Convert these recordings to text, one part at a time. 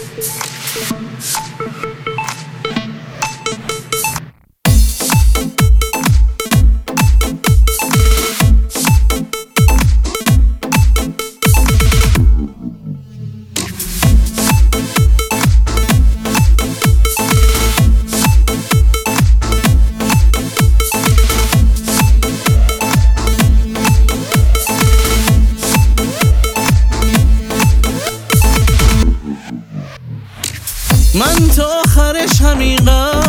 من تا آخرش همینقدر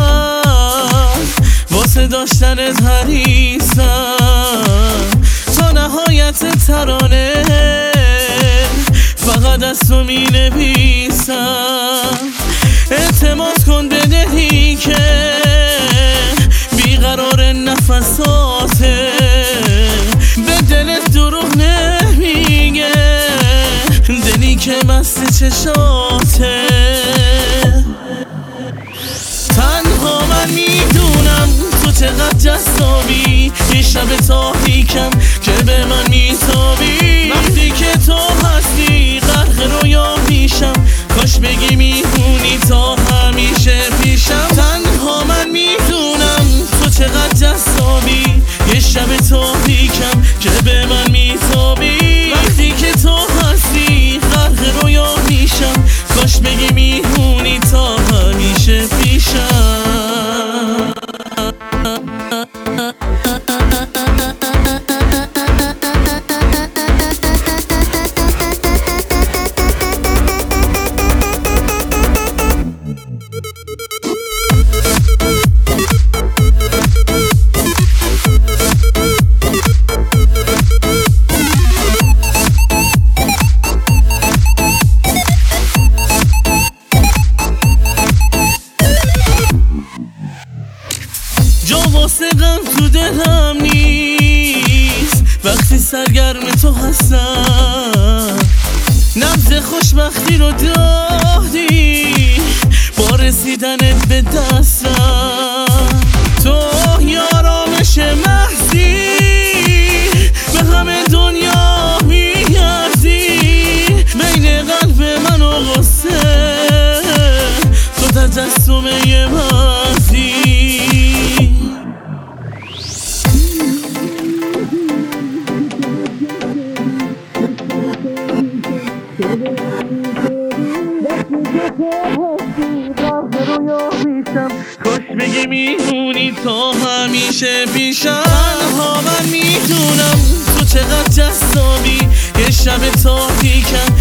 واسه داشتنت حریصم، تا نهایت ترانه فقط از تو می نویسم. اعتماد کن به دلی که بیقرار نفساته، به دلت دروغ نمیگه دلی که مست چشاته. تنها من میدونم تو چقدر جذابی، یه شب تاریکم که به من میتابی. وقتی که تو هستی غرق رویا میشم، کاش بگی میمونی تا همیشه پیشم. تنها من میدونم تو چقدر جذابی، یه شب تاریکم که به من میتابی. وقتی که تو هستی غرق رویا میشم، کاش بگی میمونی تا همیشه پیشم. جا واسه غم تو دلم نیست وقتی سرگرم تو هستم. نبض خوشبختی رو دادی با رسیدنت به دستم. تو یارامش محضی به همه دنیا میارزی، بین قلب من و غصه تو تجسمه محضی. کاش بگی میمونی تا همیشه پیشم. تنها من میدونم تو چقدر جذابی، یه شب تاریکم